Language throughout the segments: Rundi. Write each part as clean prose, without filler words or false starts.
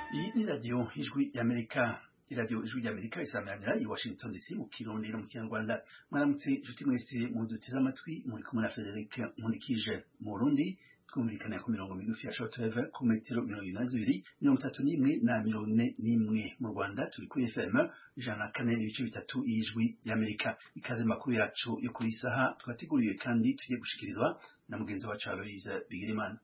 Iyi ni radiyo ijwi y'Amerika. Iradiyo ijwi y'Amerika isamanira i Washington DC mu Kirundi no mu Kinyarwanda. Mwaramutse inshuti mwese muduteze amatwi, muri kumwe na Frederic Nkulikije. Mu Burundi twumvikana ku mirongo migufi ya shortwave ku metero 22, 31 na 41. Mu Rwanda turi kuri FM 104.3 y'ijwi y'Amerika. Ikaze makuru yacu yo kuri saha twateguriwe kandi tugiye gushikirizwa na mugenzi wacu Aloise Bigirimana.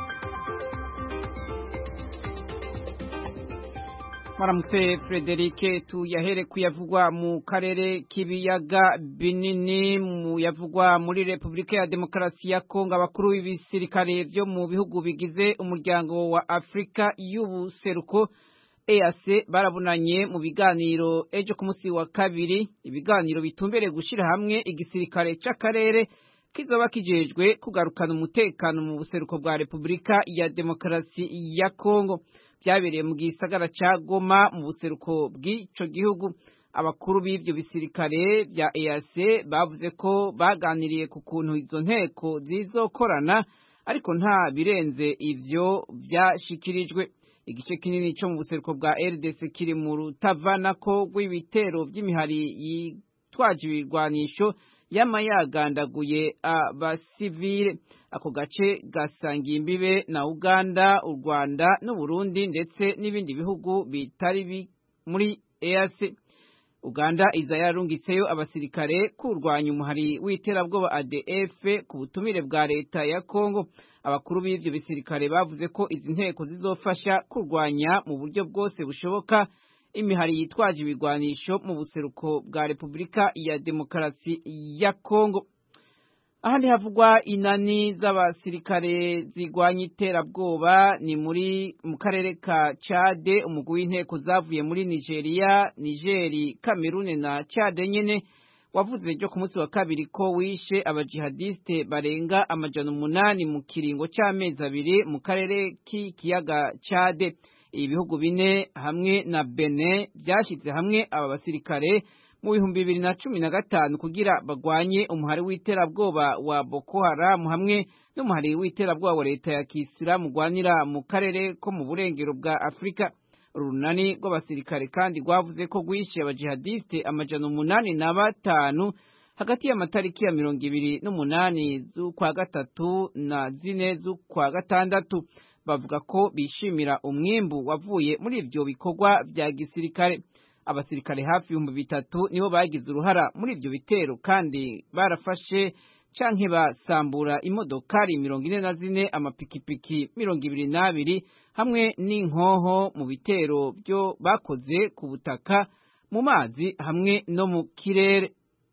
Maramutse Frederic, tuyahere kuyavugwa mu karere k'ibiyaga binini, mu yavugwa muri Republika ya Demokarasi ya Kongo. Abakuru b'ibisirikare byo mu bihugu bigize umuryango wa Afrika y'ubuseruko EAC barabunanye mu biganiro ejo ku munsi wa kabiri. Ibiganiro bitumbereye gushira hamwe igisirikare c'akarere kizoba kijejwe kugarukana umutekano mu buseruko bwa Republika ya Demokarasi ya Kongo. Byabereye mu gisagara ca Goma mu buseruko bw'ico gihugu. Abakuru b'ivyo bisirikare bya EAC bavuze ko baganiriye ku kuntu izo nteko zizokorana, ariko nta birenze ivyo byashikirijwe. Igice kinini cyo mu buseruko bwa RDC kiri mu rutavanako rw'ibitero by'imihari yitwaje ibirwanisho yamayagandaguye abasivile. Ako gace gasangiye imbibe na Uganda, u Rwanda n'u Burundi ndetse n'ibindi bihugu bitari muri EAC. Uganda iza yarungitseyo abasirikare kurwanya umuhari w'iterabwoba ADF ku butumire bwa leta ya Kongo. Abakuru b'ivyo bisirikare bavuze ko izi nteko zizofasha kurwanya mu buryo bwose bushoboka imihari yitwaje ibigwanisho mu buseruko bwa Republika ya Demokarasi ya Kongo. Ahandi havugwa inani z'abasirikare zigwanya iterabwoba ni mu karere ka Chad. Umugwi w'inteko zavuye muri Nigeria, Nigeri, Cameroon na Chad nyene wavuze ejo ku munsi wa kabiri ko wishe abajihadiste barenga 800 mu kiringo c'amezi 2 mu karere k'ikiyaga Chad. Ibihugu bine hamwe na Benin byashize hamwe aba basirikare mu 2015 kugira bagwanye umuhari w'iterabwoba wa Boko Haram hamwe n'umuhari w'iterabwoba wa leta ya Kisilamu gwanira mu karere ko mu burengero bwa Afrika. Urunani rw'abasirikare kandi rwavuze ko rwishe abajihadiste 805 hagati y'amatariki ya 28 z'ukwa gatatu na 4 z'ukwa gatandatu. Bavuga ko bishimira umwimbu wavuye muri ivyo bikorwa vya gisirikare. Abasirikare hafi 3,000 nibo bagize uruhara muri ivyo bitero kandi barafashe canke basambura imodokari 44, amapikipiki 22 hamwe n'inkoho mu bitero byo bakoze ku butaka, mu mazi hamwe no mu kirere.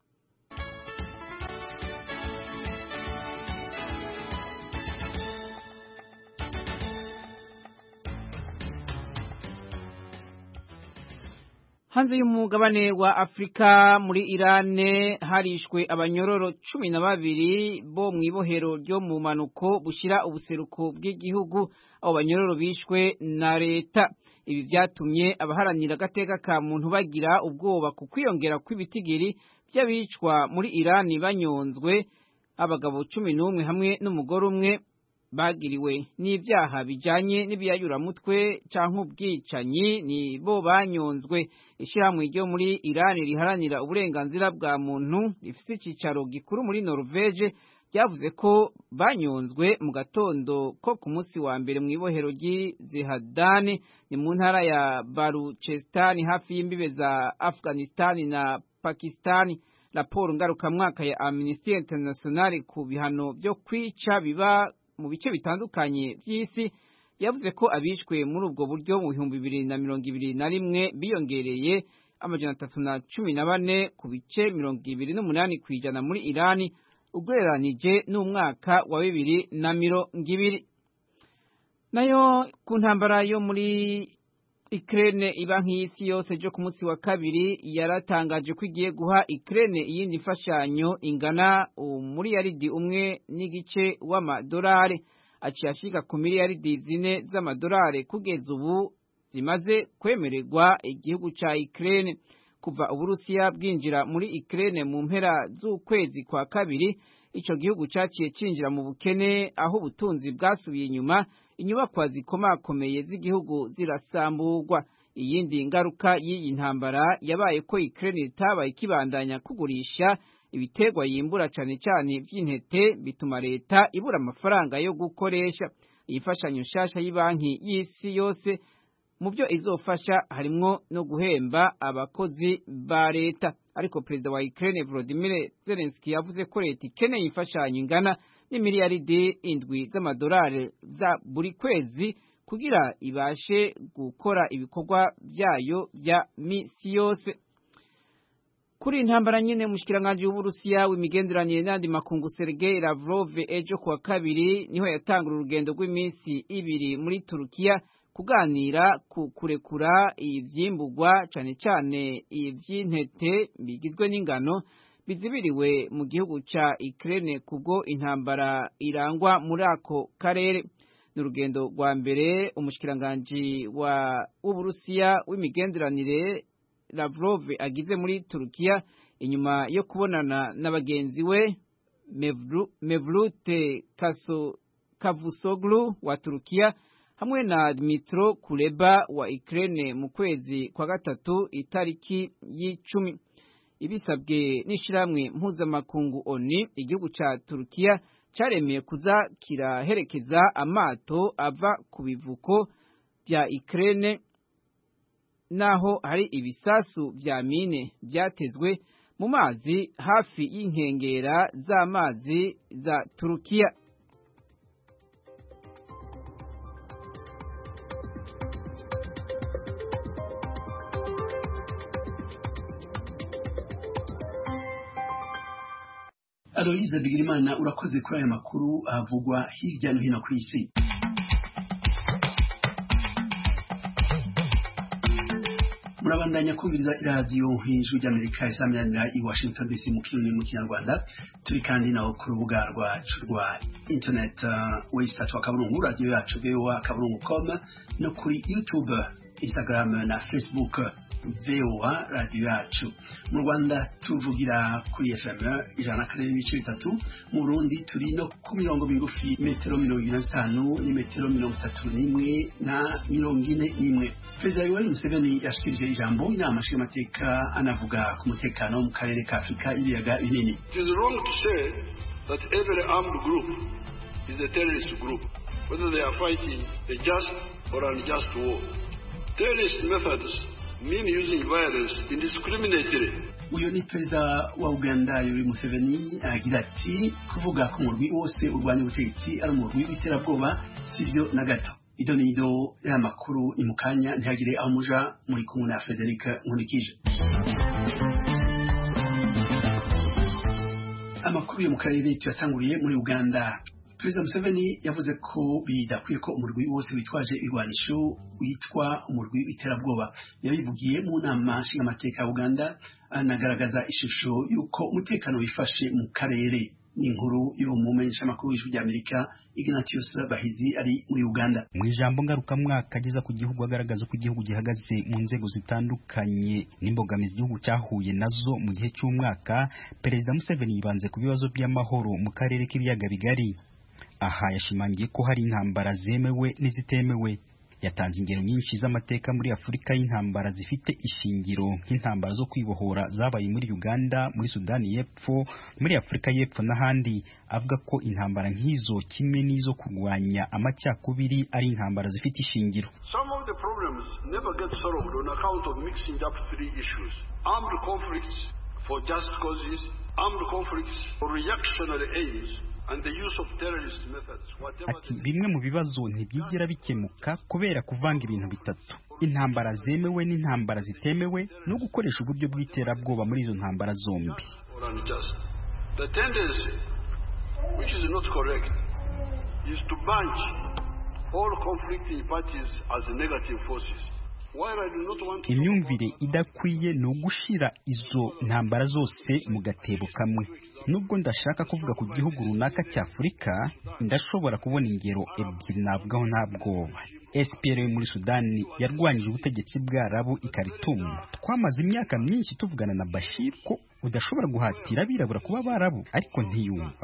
Hanze y'umugabane wa Afrika, muri Irane harishwe abanyororo 12 bo mwibohero ryo mu manuko bushira ubuseruko bw'igihugu. Abo banyororo bishwe na leta. Ibi vyatumye abaharanira agateka ka muntu bagira ubwoba ku kwiyongera kw'ibitigiri by'abicwa muri Irani banyonzwe. Abagabo 11 hamwe n'umugore umwe bagiriwe n'ivyaha bijanye n'ibiyayuramutwe canke ubwicanyi ni bo banyonzwe. Ishirahamwe ryo muri Irani riharanira uburenganzira bwa muntu rifise icicaro gikuru muri Norvege ryavuze ko banyonzwe mu gatondo ko ku munsi wa mbere mw'ibohero ry'Zihadani ni mu ntara ya Baluchistan hafi y'imbibe za Afghanistan na Pakistan. Raporo ngarukamwaka ya Amnesty International ku bihano byo kwica biba mu bice bitandukanye by'isi yavuze ko abishwe muri ubwo buryo mu 2021 biyongereye 314 ku bice 28% muri Irani ugereranije n'umwaka wa 2020. Nayo ku ntambara yo muri Ukraine iba nk'isi yose ejo ku munsi wa kabiri yaratangaje ko igiye guha Ukraine iyindi mfashanyo ingana umuriyaridi 1.5 w'amadolari, aciye ashika ku miliyaridi 4 z'amadolari kugeza ubu zimaze kwemererwa igihugu ca Ukraine. Kuva Uburusiya bwinjira muri Ukraine mu mpera z'ukwezi kwa kabiri, ico gihugu caciye cinjira mu bukene aho ubutunzi bwasubiye inyuma, inyubakwa zikomakomeye z'igihugu zirasamburwa. Iyindi ngaruka y'iyi ntambara yabaye ko Ukraine itabaye ikibandanya kugurisha ibiterwa yimbura cane cane vy'intete, bituma leta ibura amafaranga yo gukoresha. Ifashanyo nshasha y'Ibanki y'Isi yose mu byo izofasha harimwo no guhemba abakozi ba leta. Ariko perezida wa Ukraine Volodymyr Zelensky yavuze ko leta ikeneye imfashanyo ingana n'imiliyaridi 7 z'amadolari za buri kwezi kugira ibashe gukora ibikorwa byayo bya misi yose. Kuri intambara nyene, umushikiranganje w'Uburusiya w'imigenderanire n'andi makungu Sergei Lavrov ejo kuwa kabiri niho yatangura urugendo rw'iminsi 2 muri Turukiya kuganira ku kurekura ivyimburwa cane cane ivy'intete bigizwe n'ingano bizibiriwe mu gihugu ca Ukraine kubwo intambara irangwa muri ako karere. N'urugendo rwa mbere umushikiranganje w'Uburusiya w'imigenderanire Lavrov agize muri Turukiya inyuma yo kubonana na bagenzi we Mevlut Cavusoglu wa Turukiya hamwe na Dmytro Kuleba wa Ukraine mu kwezi kwa gatatu itariki y'10. Ibisabwe n'ishiramwe mpuzamakungu ONU, igihugu ca Turukiya caremeye kuza kiraherekeza amato ava ku bivuko bya Ukraine naho hari ibisasu vya mine vyatezwe mu mazi hafi y'inkengera z'amazi za Turukiya. Aloise Bigirimana, urakoze kuri aya makuru avugwa hirya no hino ku isi. Murabandanya kumviriza iradiyo Ijwi ry'Amerika isamirana i Washington DC mu kirundi mu Kinyarwanda. Turi kandi naho ku rubuga rwacu rwa internet website wa Kaburungu, radio yacu voa.kaburungu.com, no kuri YouTube, Instagram na Facebook VOA radio yacu. Mu Rwanda tuvugira kuri FM 104.3, mu Burundi turi no ku mirongo migufi metero 25 ni metero 31 na 41. Perezida Yoweri Museveni yashikirije ijambo inama nshingamateka anavuga ku mutekano mu karere ka Afrika ibiyaga binini. It is wrong to say that every armed group is a terrorist group, whether they are fighting a just or unjust war. Terrorist methods mean using violence indiscriminately. Uyo ni perezida wa Uganda Yoweri Museveni agira ati kuvuga ko umurwi wose urwanya ubutegetsi ari umurwi w'iterabwoba sivyo na gato. Idonido y'amakuru imukanya ntihagire aho muja muri kumwe na Frederic Nkulikije. Amakuru yo mu karere tuyatanguriye muri Uganda. Perezida Museveni yavuze ko bidakwiye ko umurwi wose witwaje irwanisho witwa umurwi w'iterabwoba. Yabivugiye mu nama nshingamateka ya Uganda, anagaragaza ishusho yuko umutekano wifashe mu karere. Inkuru yo mu menyeshamakuru y'Ijwi ry'Amerika Ignatius Bahizi ari muri Uganda. Mu ijambo ngarukamwaka ageza ku gihugu agaragaza ko igihugu gihagaze mu nzego zitandukanye n'imbogamizi igihugu cyahuye nazo mu gihe cy'umwaka, Perezida Museveni yibanze ku bibazo by'amahoro mu karere k'ibiyaga bigari. Aha yashimangiye ko hari intambara zemewe n'izitemewe. Yatanze ingero nyinshi z'amateka muri Afurika y'intambara zifite ishingiro nk'intambara zo kwibohora zabaye muri Uganda, muri Sudani y'Epfo, muri Afurika y'Epfo n'ahandi. Avuga ko intambara nk'izo kimwe n'izo kurwanya amacyakubiri ari intambara zifite ishingiro. Some of the problems never get solved on account of mixing up three issues: armed conflicts for just causes, armed conflicts for reactionary aims, and the use of terrorist methods. Ati bimwe mu bibazo ntibyigira bikemuka kubera kuvanga ibintu bitatu: intambara zemewe n'intambara zitemewe, no gukoresha uburyo bw'iterabwoba muri izo ntambara zombi. The tendency, which is not correct, is to bunch all conflicting parties as negative forces. Imyumvire idakwiye no gushira izo ntambara zose mu gatebo kamwe. Nubwo ndashaka kuvuga ku gihugu runaka cya Afurika, ndashobora kubona ingero ebyiri nabwaho ntabwoba. SPLA muri Sudani yarwanyije ubutegetsi bw'Arabu i Khartoum. Twamaze imyaka myinshi tuvugana na Bashir ko udashobora guhatira abirabura kuba Abarabu, ariko ntiyumva.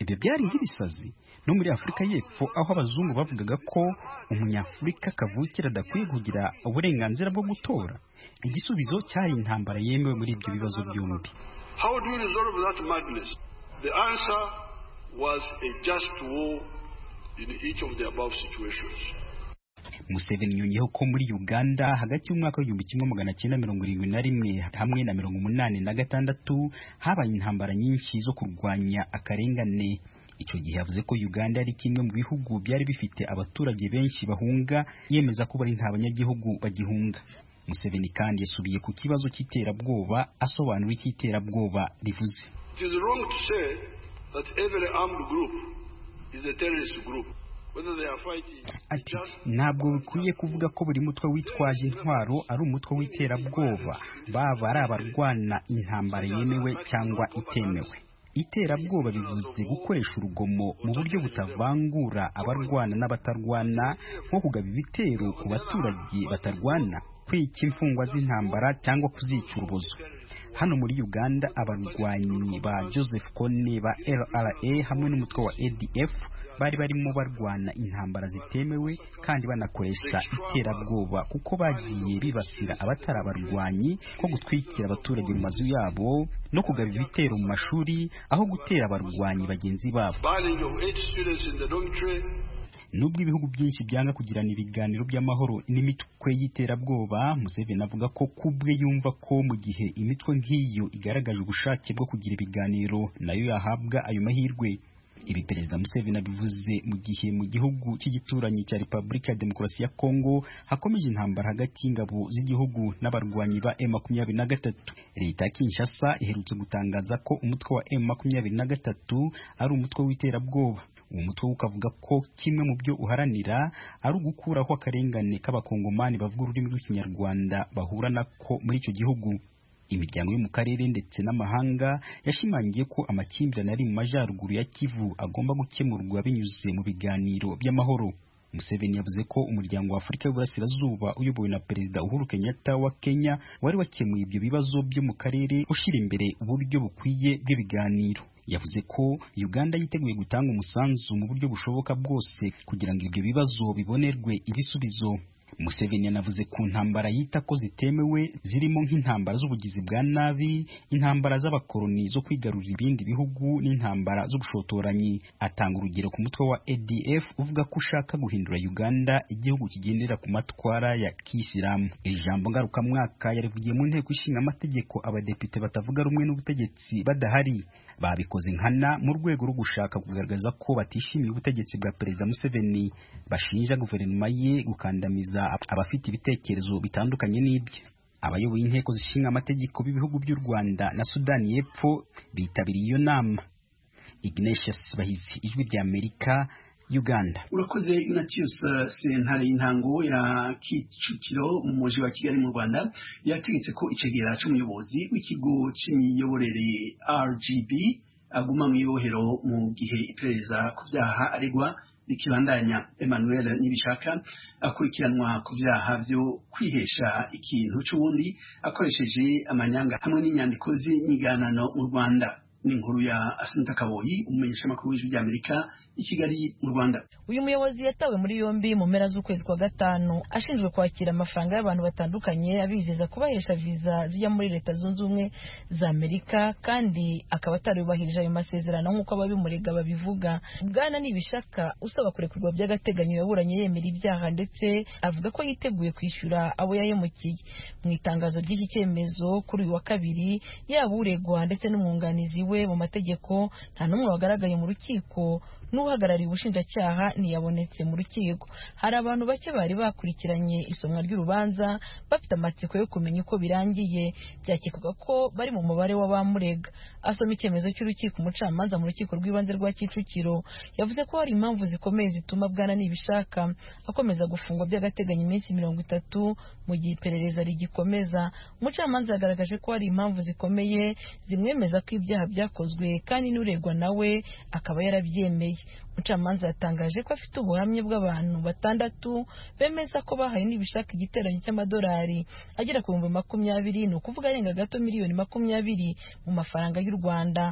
ibyo byari nk'ibisazi. No muri Afurika y'Epfo aho abazungu bavugaga ko umunyafurika kavukira adakwiye kugira uburenganzira bwo gutora, igisubizo cyari intambara yemewe muri ibyo bibazo byombi. How do you resolve that madness? The answer was a just war in each of the above situations. Museveni yongeyeho ko muri Uganda hagati y'umwaka w'1971 hamwe na 1986 habaye intambara nyinshi zo kurwanya akarengane. Icyo gihe yavuze ko Uganda ari kimwe mu bihugu byari bifite abaturage benshi bahunga, yemeza ko bari nta banyagihugu bagihunga. Museveni kandi yasubiye ku kibazo cy'iterabwoba, asobanura iki iterabwoba rivuze. It is wrong to say that every armed group is a terrorist group. Ati ntabwo bikwiye kuvuga ko buri mutwe witwaje intwaro ari umutwe w'iterabwoba, baba ari abarwana intambara yemewe cyangwa itemewe. Iterabwoba bivuze gukoresha urugomo mu buryo butavangura abarwana n'abatarwana, nko kugaba ibitero ku baturage batarwana, kwica imfungwa z'intambara cyangwa kuzica urubozo. Hano muri Uganda abarwanyi ba Joseph Kony ba LRA hamwe n'umutwe wa ADF bari barimo barwana intambara zitemewe kandi banakoresha iterabwoba, kuko bagiye bibasira abatari abarwanyi, ko gutwikira abaturage mu mazu yabo no kugaba ibitero mu mashuri aho gutera abarwanyi bagenzi babo. Nubwo ibihugu byinshi byanga kugirana ibiganiro by'amahoro n'imitwe y'iterabwoba, Museveni avuga ko kubwe yumva ko mu gihe imitwe nk'iyo igaragaje ubushake bwo kugira ibiganiro nayo yahabwa ayo mahirwe. Ibi Perezida Museveni abivuze mu gihe mu gihugu cy'igituranyi cya Repubulika ya Demokarasi ya Kongo hakomeje intambara hagati y'ingabo z'igihugu n'abarwanyi ba M23. Leta ya Kinshasa iherutse gutangaza ko umutwe wa M23 ari umutwe w'iterabwoba. Uwo mutwe ukavuga ko kimwe mu byo uharanira ari ugukuraho akarengane k'abakongomani bavuga ururimi rw'Ikinyarwanda bahura nako muri icyo gihugu. Imiryango yo mu karere ndetse n'amahanga yashimangiye ko amakimbirane ari mu majyaruguru ya Kivu agomba gukemurwa binyuze mu biganiro by'amahoro. Museveni yavuze ko umuryango wa Afurika y'Uburasirazuba uyobowe na Perezida Uhuru Kenyatta wa Kenya wari wakemuye ibyo bibazo byo mu karere, ushyira imbere uburyo bukwiye bw'ibiganiro. Yavuze ko Uganda yiteguye gutanga umusanzu mu buryo bushoboka bwose kugira ngo ibyo bibazo bibonerwe ibisubizo. Museveni yanavuze ku ntambara yita ko zitemewe zirimo nk'intambara z'ubugizi bwa nabi, intambara z'abakoloni zo kwigarurira ibindi bihugu n'intambara z'ubushotoranyi. Atanga urugero ku mutwe wa ADF uvuga ko ushaka guhindura Uganda igihugu kigendera ku matwara ya Kisilamu. Iri jambo ngarukamwaka yarivugiye mu nteko ishinga amategeko abadepite batavuga rumwe n'ubutegetsi badahari. Babikoze nkana mu rwego rwo gushaka kugaragaza ko batishimiye ubutegetsi bwa Perezida Museveni, bashinja guverinoma ye gukandamiza abafite ibitekerezo bitandukanye n'ibye. Abayoboye inteko zishinga amategeko b'ibihugu by'u Rwanda na Sudani y'Epfo bitabiriye iyo nama. Ignatius Bahizi, Ijwi ry'Amerika, Uganda. Urakoze Ignatius. Sentare y'intango ya Kicukiro mu mujyi wa Kigali mu Rwanda yategetse ko icegera cy'umuyobozi w'ikigo cy'imiyoborere RGB aguma mu ibohero mu gihe iperereza ku byaha aregwa rikibandanya. Emmanuel Nibishaka akurikiranwa ku byaha byo kwihesha ikintu cy'ubundi akoresheje amanyanga hamwe n'inyandiko z'inyiganano mu Rwanda. Ni inkuru ya Assunta Kaboyi, umumenyeshamakuru w'Ijwi ry'Amerika i Kigali mu Rwanda. Uyu muyobozi yatawe muri yombi mu mpera z'ukwezi kwa gatanu ashinjwe kwakira amafaranga y'abantu batandukanye abizeza kubahesha viza zijya muri Leta Zunze Ubumwe za Amerika, kandi akaba atarubahirije ayo masezerano nk'uko ababimurega babivuga. Bwana Nibishaka usaba kurekurwa by'agateganyo yaburanye yemera ibyaha ndetse avuga ko yiteguye kwishyura abo yahemukiye. Mu itangazo ry'iki cyemezo kuri uyu wa kabiri, yaba uregwa ndetse n'umwunganizi we mu mategeko nta n'umwe wagaragaye mu rukiko, n'uhagarariye ubushinjacyaha ntiyabonetse mu rukiko. Hari abantu bake bari bakurikiranye isomwa ry'urubanza bafite amatsiko yo kumenya uko birangiye, byakekwaga ko bari mu mubare w'abamurega. Asoma icyemezo cy'urukiko, umucamanza mu rukiko rw'ibanze rwa Kicukiro yavuze ko hari impamvu zikomeye zituma Bwana Nibishaka akomeza gufungwa by'agateganyo iminsi 30 mu gihe iperereza rigikomeza. Umucamanza yagaragaje ko hari impamvu zikomeye zimwemeza ko ibyaha byakozwe kandi n'uregwa nawe akaba yarabyemeye. Umucamanza yatangaje ko afite ubuhamya bw'abantu 6 bemeza ko bahaye Nibishaka igiteranyo cy'amadolari agera ku 20,000, ni ukuvuga arenga gato miliyoni 20 mu mafaranga y'u Rwanda.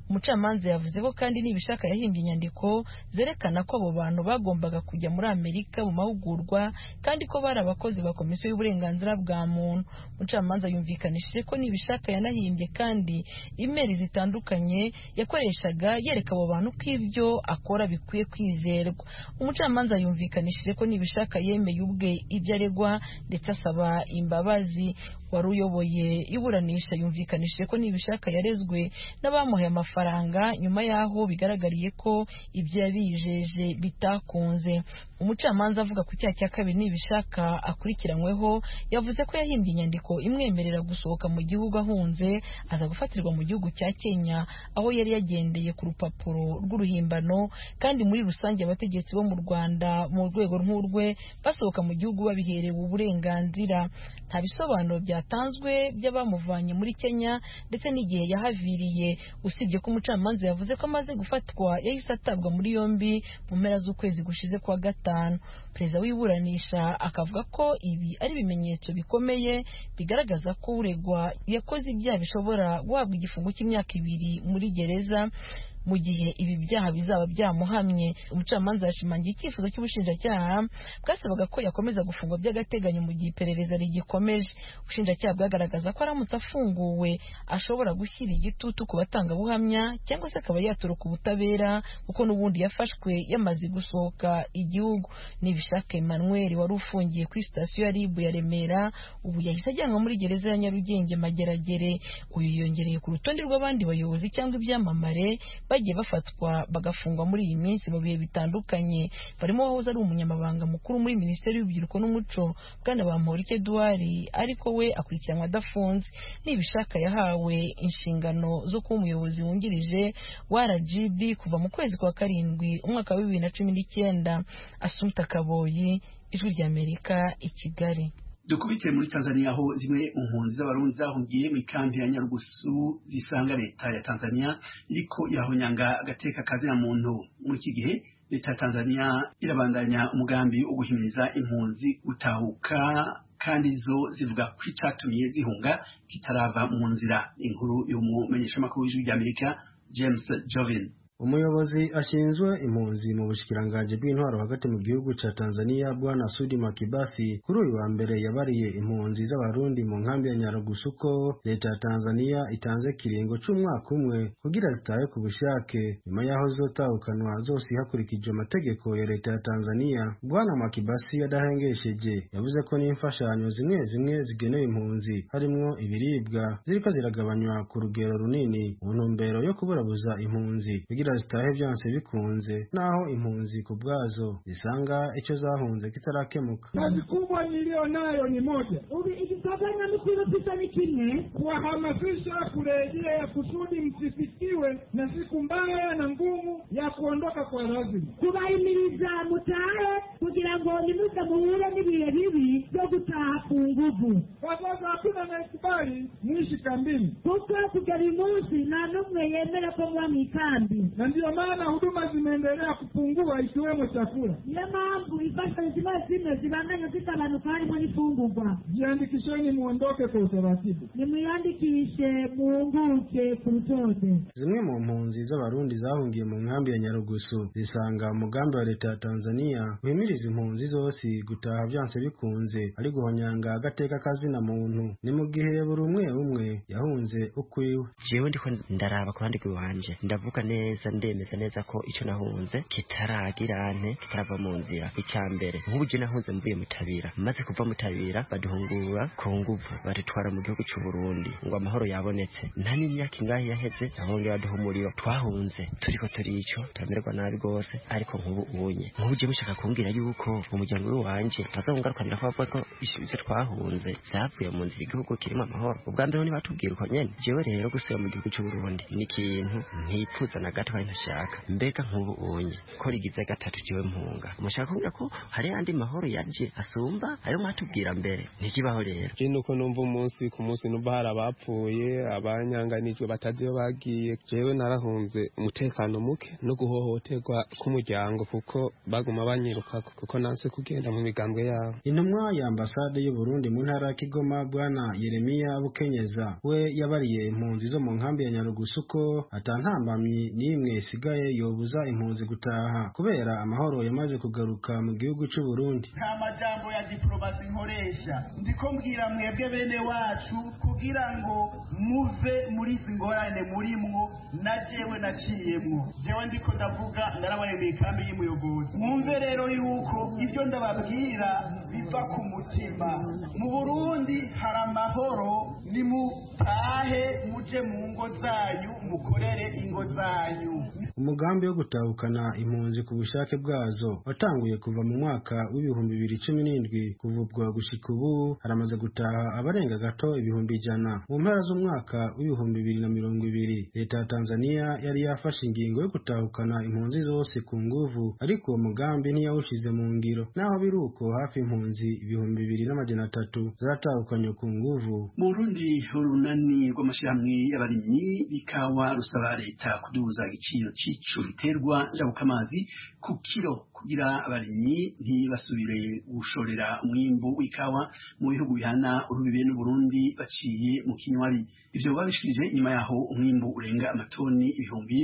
umucamanza yavuze ko kandi nibishaka yahimbye inyandiko zerekana ko abo bantu bagombaga kujya muri Amerika mu mahugurwa kandi ko bari abakozi ba komisiyo y'uburenganzira bwa muntu. Umucamanza yumvikanishije ko nibishaka yanahimbye kandi imeri zitandukanye yakoreshaga yereka abo bantu ko ibyo akora bikwiye kwizerwa. Umucamanza yumvikanishije ko nibishaka yemeye ubwe ibyo aregwa ndetse asaba imbabazi. Wari uyoboye iburanisha yumvikanishije ko nibishaka yarezwe n'abamuhaye amafaranga nyuma yaho bigaragariye ko ibyo yabijeje bitakunze. Umucamanza avuga ku cyaha cya kabiri nibishaka akurikiranyweho yavuze ko yahimbye inyandiko imwemerera gusohoka mu gihugu ahunze aza gufatirwa mu gihugu cya Kenya aho yari yagendeye ku rupapuro rw'uruhimbano kandi muri rusange abategetsi bo mu Rwanda mu rwego nk'urwe basohoka mu gihugu babiherewe uburenganzira. Nta bisobanuro byatanzwe by'abamuvanye muri Kenya ndetse n'igihe yahaviriye, usibye ko umucamanza yavuze ko amaze gufatwa yahise atabwa muri yombi mu mpera z'ukwezi gushize kwa gatanu. Perezida w'iburanisha akavuga ko ibi ari ibimenyetso bikomeye bigaragaza ko uregwa yakoze ibyaha bishobora guhabwa igifungo cy'imyaka 2 muri gereza mu gihe ibi byaha bizaba byamuhamye. Umucamanza yashimangiye icyifuzo cy'ubushinjacyaha bwasabaga ko yakomeza gufungwa by'agateganyo mu gihe iperereza rigikomeje. Ubushinjacyaha bwagaragaza ko aramutse afunguwe ashobora gushyira igitutu ku batangabuhamya cyangwa se akaba yatoroka ubutabera kuko n'ubundi yafashwe yamaze gusohoka igihugu. Nibishaka Emmanuel wari ufungiye kuri sitasiyo ya RIB ya Remera ubu yahise ajyanwa muri gereza ya Nyarugenge Mageragere. Uyu yongereye ku rutonde rw'abandi bayobozi cyangwa ibyamamare bagiye bafatwa bagafungwa muri iyi minsi mu bihe bitandukanye. Barimo wahoze ari umunyamabanga mukuru muri Minisiteri y'Urubyiruko n'Umuco Bwana Bamporiki Edouard ariko we akurikiranwa adafunze. Nibishaka yahawe inshingano zo kuba umuyobozi wungirije wa RGB kuva mu kwezi kwa karindwi umwaka wa 2019. Assumpta Kaboyi, Ijwi ry'Amerika, i Kigali. Dukubitiye muri Tanzania aho zimwe impunzi z'abarundi zahungiye mu kambi ya Nyarugusu zisanga leta ya Tanzania iriko irahonyanga agateka kazina muntu. Muri iki gihe leta ya Tanzania irabandanya umugambi wo guhimiriza impunzi gutahuka kandi zo zivuga ko icyatumye zihunga kitarava mu nzira. Inkuru y'umumenyeshamakuru w'Ijwi ry'Amerika James Jovin. Umuyobozi ashinzwe impunzi mu bushikiranganje bw'intwaro hagati mu gihugu ca Tanzania Bwana Sudi Makibasi kuri uyu wa mbere yabariye impunzi z'abarundi mu nkambi ya Nyarugusu ko leta ya Tanzania itanze kiringo c'umwaka umwe kugira zitahe ku bushake nyuma yaho zotahukanwa zose hakurikijwe amategeko ya leta ya Tanzania. Bwana Makibasi yadahengesheje yavuze ko n'imfashanyo zimwe zigenewe impunzi harimwo ibiribwa ziriko ziragabanywa ku rugero runini mu ntumbero yo kuburabuza impunzi zitahe byanse bikunze naho impunzi ku bwazo zisanga icyo zahunze kitarakemuka. Kazi kubwa nilio nayo ni moja. Ikifanya mkuru pisa ni kimwe kuwahamasisha kurejea kusudi msifikiwe na siku mbaya na ngumu ya kuondoka kwa lazima. Kubahimiriza mutahe kugira ngo nimuze muhure n'ibihe bibi byo gutaha ku nguvu. Kwa sababu hakuna anayekubali muishi kambini. Kuko kugera umunsi nta n'umwe yemera ko muba mu kambi. Na ndio maana huduma zimeendelea kupungua ikiwemo chakula. Ndiyo mambo ifasha zimwe zibanganya zitabanuka harimo n'ifungurwa. Jiandikisheni muondoke kwa utaratibu. Nimuyandikishe muunguke ku rutonde. Zimwe mu mpunzi z'abarundi zahungiye mu nkambi ya Nyarugusu zisanga umugambi wa leta ya Tanzania uhimiriza impunzi zose gutaha byanse bikunze ari guhonyanga agateka kazina muntu. Ni mu gihe buri umwe yahunze ukwiwe. Jewe ndiko ndaraba ku bandi kwanje ndavuga neza ndemeza neza ko icyo nahunze kitaragirane kitarava mu nzira. Icyambere nk'ubuje nahunze mvuye mutabira maze kuva mutabira baduhungura ku nguvu badutwara mu gihugu cy'u Burundi ngo amahoro yabonetse nta n'imyaka ingahe yaheze ahongera baduhumuriro twahunze turiko turico turamererwa nabi gose ariko nk'ubu ubunye nk'ubuje mushaka kumbwira yuko umuryango wanje bazongarukanira ko ishibize twahunze zavuye mu nzira igihugu kirimo amahoro. Ubwa mbere ni batubwira uko nyene jewe rero gusubira mu gihugu cy'u Burundi ni ikintu ntipfuza na gato kwawe ntashaka mbega nk'ubu unye ko rigize gatatu jiwe mpunga umushaka kumbwira ko hari andi mahoro yaje asumba ayo mwatubwira mbere ntikibaho rero je nuko numva umunsi ku munsi numva hari abapfuye abanyanganijwe bataziyo bagiye jewe narahunze umutekano muke no guhohoterwa k'umuryango kuko baguma banyiruka kuko nanse kugenda mu migambwe yabo. Intumwa ya ambasade y'u Burundi mu ntara ya Kigoma bwana Yeremia Bukenyeza we yabariye impunzi zo mu nkambi ya Nyarugusu ko atantambamyi nimwe isigaye yobuza impunzi gutaha kubera amahoro yamaze kugaruka mu gihugu cy'u Burundi. Nta majambo ya diplomasi nkoresha ndiko mbwira mwebwe bene wacu kugira ngo muve muri izi ngorane murimwo na jewe naciyemwo jewe ndiko ndavuga ndarabaye mu ikambi y'umuyobozi mwumve rero yuko ibyo ndababwira biva ku mutima. Mu Burundi hari amahoro, ni mutahe muje mu ngo zanyu mukorere ingo zanyu. Umugambi wo gutahukana impunzi ku bushake bwazo watanguye kuva mu mwaka w'ibihumbi 2017 kuvubwa gushika ubu haramaze gutaha abarenga gato ibihumbi 100. Mu mpera z'umwaka w'ibihumbi 2020 leta ya Tanzania yari yafashe ingingo yo gutahukana impunzi zose ku nguvu, ariko uwo mugambi ntiyawushize mu ngiro. Naho biruko hafi impunzi ibihumbi 2300 zatahukanywe ku nguvu. Mu Burundi urunani rw'amashyirahamwe y'abarimyi bikawa rusaba leta kuduza igiciro c'ico biterwa njabukamazi ku kilo kugira abarimyi ntibasubire gushorera umwimbu w'ikawa mu bihugu bihana urubibe n'u Burundi baciye mu kinywabi. Ivyo babishikirije nyuma yaho umwimbu urenga amatoni ibihumbi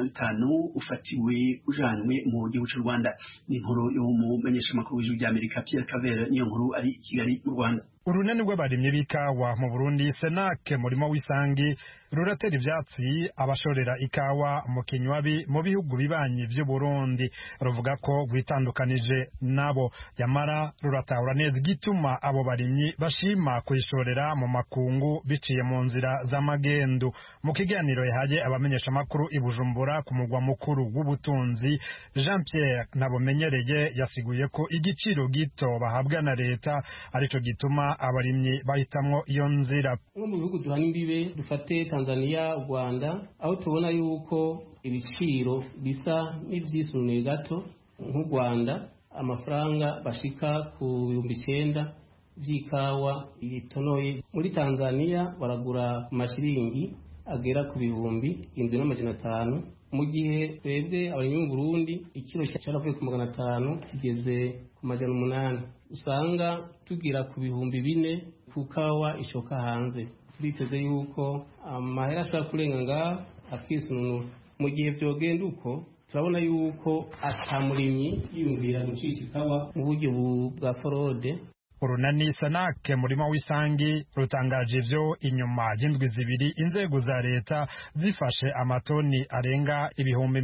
25 ufatiwe ujanwe mu gihugu cy'u Rwanda. Ni inkuru yo mu menyeshamakuru w'ijwi ry'Amerika Pierre Cavera, niyo nkuru ari i Kigali mu Rwanda. Urunani rw'abarimyi b'ikawa mu Burundi Senake murimo w'isangi ruratera ivyatsi abashorera ikawa mu kinywabi mu bihugu bibanyi vy'u Burundi, ruvuga ko rwitandukanije nabo, yamara ruratahura neza igituma abo barimyi bashima kuyishorera mu makungu biciye mu nzira z'amagendo. Mu kiganiro yahaye abamenyesha makuru i Bujumbura ku mugwa mukuru w'ubutunzi, Jean Pierre Nabomenyereye yasiguye ko igiciro gito bahabwa na leta arico gituma abarimyi bahitamwo iyo nzira. Mu bihugu duhana imbibe dufate Tanzania, Rwanda, aho tubona yuko ibiciro bisa n'ivyisunuye gato. Nk'u Rwanda amafaranga bashika ku 9,000 vy'ikawa itonoye. Muri Tanzania baragura amashiringi agera ku 7,500, mu gihe twebwe abarimyi mu Burundi ikiro cyaravuye ku 500 kigeze ku 800. Usanga tugira ku 4,000 ku kawa ishoka hanze. Turiteze yuko amahera ashobora kurenga ngaha akisununura. Mu gihe vyogenda uko turabona yuko atamurimyi yumvira gucisha ikawa mu buryo bwa forode. Urunani Senake murimo w'isangi rutangaje ivyo inyuma y'indwi zibiri inzego za leta zifashe amatoni arenga ibihumbi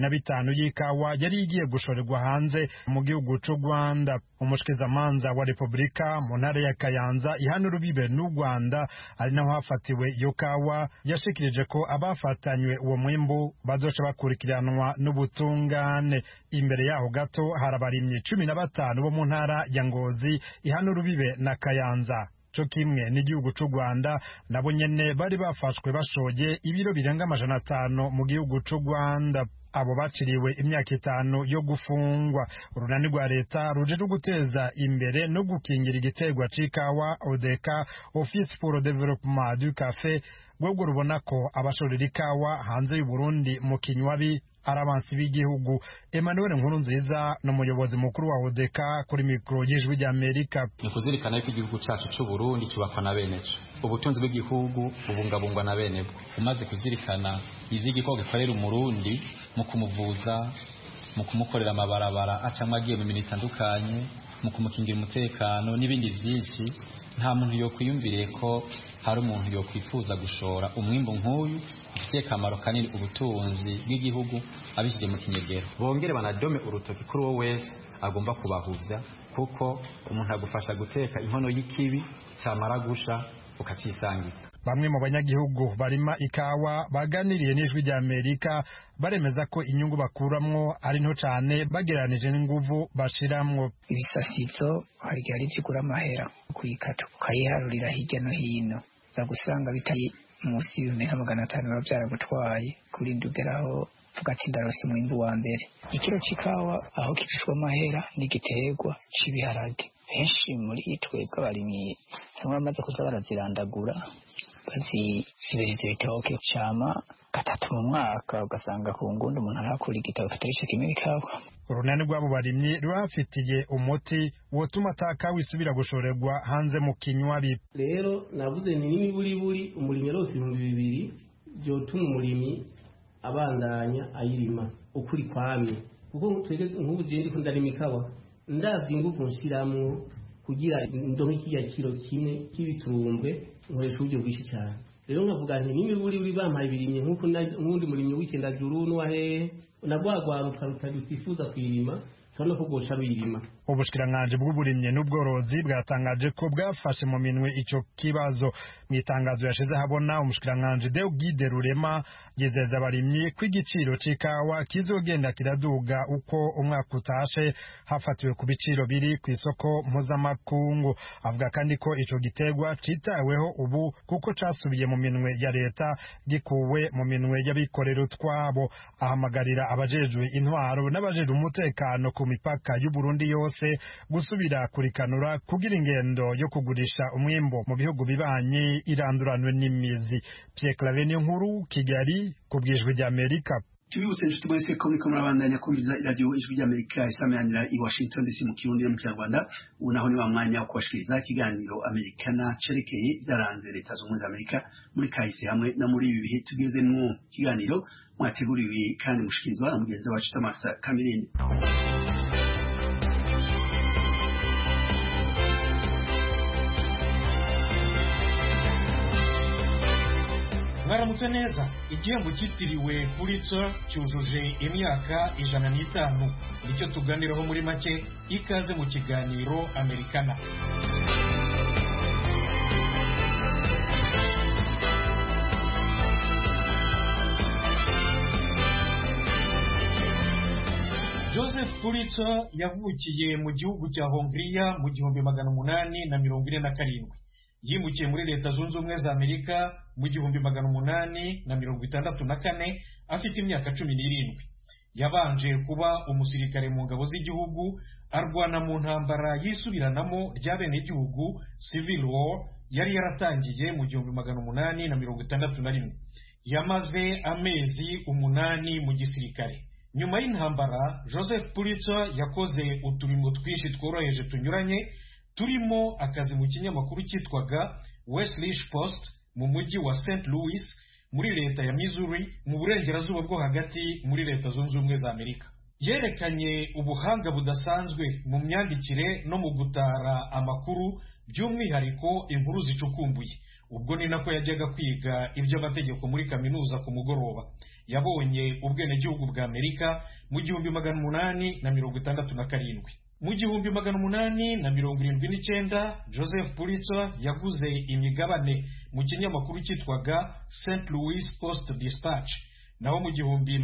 25 y'ikawa yari igiye gushorerwa hanze mu gihugu c'u Rwanda. Umushikirizamanza wa Republika mu ntara ya Kayanza ihana urubibe n'u Rwanda ari naho hafatiwe iyo kawa, yashikirije ko abafatanywe uwo mwimbu bazoca bakurikiranwa n'ubutungane. Imbere yaho gato harabarimye 15 bo mu ntara ya Ngozi ihana urubibe na Kayanza co kimwe n'igihugu c'u Rwanda nabo nyene bari bafashwe bashoye ibiro birenga 500 mu gihugu c'u Rwanda. Abo baciriwe imyaka 5 yo gufungwa. Urunani rwa leta ruje guteza imbere no gukingira igiterwa c'ikawa ODECA, Office pour le Développement du Café, rwego rubona ko abashorera ikawa hanze y'u Burundi mu kinywabi arabansi b'igihugu. Emmanuel Nkurunziza n'umuyobozi mukuru wa ODECA kuri mikro y'ijwi ry'Amerika. Ni kuzirikana yuko igihugu cacu c'u Burundi cubakwa na beneco, ubutunzi bw'igihugu bubungabungwa na benebwo. Umaze kuzirikana ivy'igikorwa gikorera umurundi mu kumuvuza, mu kumukorera amabarabara acamwe agiye mu mirimo itandukanye, mu kumukingira umutekano n'ibindi vyinshi, nta muntu yokwiyumviriye ko hari umuntu yokwifuza gushora umwimbu nk'uyu ufitiye akamaro kanini ubutunzi bw'igihugu abishije mu kinyegero. Bongere banadome urutoki kuri uwo wese agomba kubahuvya, kuko umuntu agufasha guteka inkono y'ikibi camara gusha ukacisangiza. Bamwe mu banyagihugu barima ikawa baganiriye n'ijwi ry'Amerika baremeza ko inyungu bakuramwo ari nto cane bageranije n'inguvu bashiramwo. Ibisasizo hari gihe vyigura amahera kuyikata ukayiharurira hirya no hino, za gusanga bitari munsi y'ibihumbi 500 baba vyaragutwaye kurinda ugeraho vuga ati ndarose umwimbu wa mbere. Ikiro c'ikawa aho kivishwa amahera n'igiterwa c'ibiharage. Benshi muri twebwe abarimyi bamwe bamaze kuza barazirandagura bazisubiriza ibitoke cama gatatu mu mwaka, ugasanga ku ngundi umuntu arakura igitabo kitarisha kimwe ikawa. Urunani rw'abo barimyi rwafitiye umuti wotuma atakawa isubira gushorerwa hanze mu kinywabi. Rero navuze ni n'imiburiburi umurimyi rose 200 byotuma umurimyi abandanya ayirima ukuri kwamye, kuko twege nk'ubu je ndiko ndarima ikawa ndavye ingufu nshiramwo kugira ndonke kiya kilo kimwe k'ibitumbwe nkoresha uburyo bwinshi cyane. Rero nkavuga nti n'imiburiburi bampaye ibirimye nk'uko n'undi murimyi w'ikenda juru n'uwahe nabwagwa rutagutifuza kwirima no kugosha birima. Ubushikiranganje bw'uburimye n'ubworozi bwatangaje ko bwafashe mu minwe ico kibazo. Mu itangazo yashize habona umushikiranganje Deogide Rurema yizeza abarimyi ko igiciro c'ikawa kizogenda kiraduga uko umwaka utashe hafatiwe ku biciro biri ku isoko mpuzamakungu. Avuga kandi ko ico gitegwa citaweho ubu kuko casubiye mu minwe ya leta gikuwe mu minwe y'abikorera utwabo. Ahamagarira abajejwe intwaro n'abajejwe umutekano ku mipaka y'u Burundi yose gusubira kurikanura kugira ingendo yo kugurisha umwimbo mu bihugu bibanye iranduranwe n'imizi. Pierre Claver Nkuru, Kigali, kubwijwe rya Amerika. Tubibutse inshuti mwese ko muriko murabandanya kumviriza radio ijwi ry'Amerika isameranira i Washington DC mu Kirundi no mu Kinyarwanda. Ubu naho ni wa mwanya wo kubashikiriza ikiganiro Amerikana cerekeye byaranze leta z'ubumwe z'Amerika muri kahise hamwe na muri ibi bihe tugezemwo. Ikiganiro mwateguriwe kandi mushikirizwa na mugenzi wacu Thomas Kamirindi. Mwaramutse neza. Igihembo cyitiriwe Pulitzer cyujuje imyaka 105. Nicyo tuganiraho muri make. Ikaze mu kiganiro Amerikana. Joseph Pulitzer yavukiye mu gihugu cya Hongria mu 1847. Yimukiye muri Leta Zunze Ubumwe za Amerika mu 1864 afite imyaka 17. Yabanje kuba umusirikare mu ngabo z'igihugu, arwana mu ntambara yisubiranamo rya bene gihugu Civil War yari yaratangiye mu 1861. Yamaze amezi 8 mu gisirikare. Nyuma y'intambara, Joseph Pulitzer yakoze uturimo twinshi tworoheje tunyuranye, turimo akazi mu kinyamakuru cyitwaga Westlish Post mu mujyi wa St. Louis muri leta ya Missouri mu burengerazuba bwo hagati muri Leta Zunze Ubumwe za Amerika. Yerekanye ubuhanga budasanzwe mu myandikire no mu gutara amakuru, by'umwihariko inkuru zicukumbuye. Ubwo ni nako yajyaga kwiga iby'amategeko muri kaminuza ku mugoroba. Yabonye ubwenegihugu bwa Amerika mu 1867. Mu 1879 Joseph Pulitzer yaguze imigabane mu kinyamakuru cyitwaga St. Louis Post Dispatch. Naho mu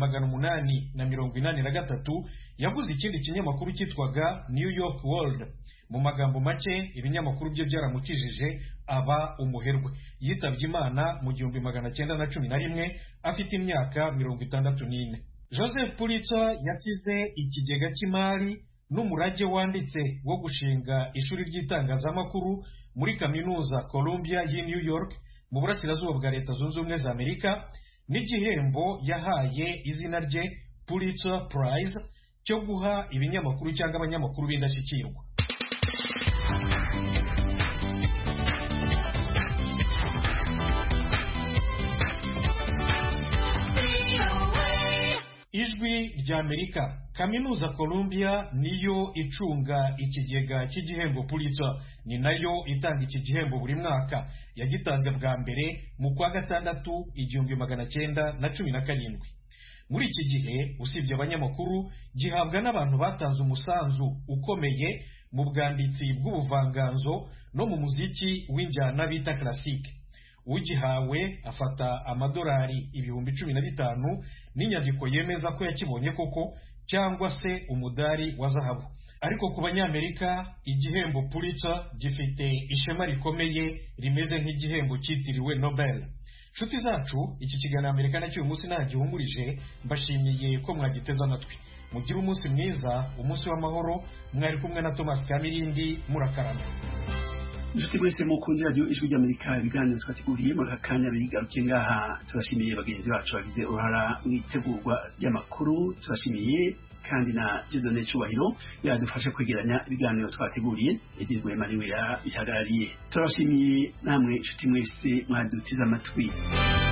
1883 yaguze ikindi kinyamakuru cyitwaga New York World. Mu magambo make, ibinyamakuru bye byaramukijije aba umuherwe. Yitabye Imana mu 1911 afite imyaka 64. Joseph Pulitzer yasize ikigega cy'imari n'umurage wanditse wo gushinga ishuri ry'itangazamakuru muri kaminuza Columbia y'i New York mu burasirazuba bwa Leta Zunze Ubumwe za Amerika, n'igihembo yahaye izina rye Pulitzer Prize cyo guha ibinyamakuru cyangwa abanyamakuru b'indashyikirwa. Ijwi rya Amerika. Kaminuza Columbia niyo icunga ikigega cy'igihembo Pulitzer, ni nayo itanga iki gihembo buri mwaka. Yagitanze bwa mbere mu kwa gatandatu 1917. Muri iki gihe, usibye abanyamakuru, gihabwa n'abantu batanze umusanzu ukomeye mu bwanditsi bw'ubuvanganzo no mu muziki w'injyana bita classique. Ugihawe afata amadolari 15,000 n'inyandiko yemeza ko yakibonye koko, cyangwa se umudari wa zahabu. Ariko ku banyamerika, igihembo Pulitzer gifite ishema rikomeye rimeze nk'igihembo cyitiriwe Nobel. nshuti zacu iki kiganiro Amerika nacyo uyu munsi nagihumurije mbashimiye ko mwagiteze amatwi mugire umunsi mwiza umunsi w'amahoro mwari kumwe na Thomas Kamirindi murakarama inshuti mwese mukundira radio ijwi ry'Amerika ibiganiro twateguriye muri akanya bigarukiye ngaha turashimiye bagenzi bacu bagize uruhara mu itegurwa ry'amakuru turashimiye kandi na Dieudonné Cyubahiro yadufasha kwegeranya ibiganiro twateguriye Edirwe Mariwe bihagarariye turashimiye namwe inshuti mwese mwadutiza amatwi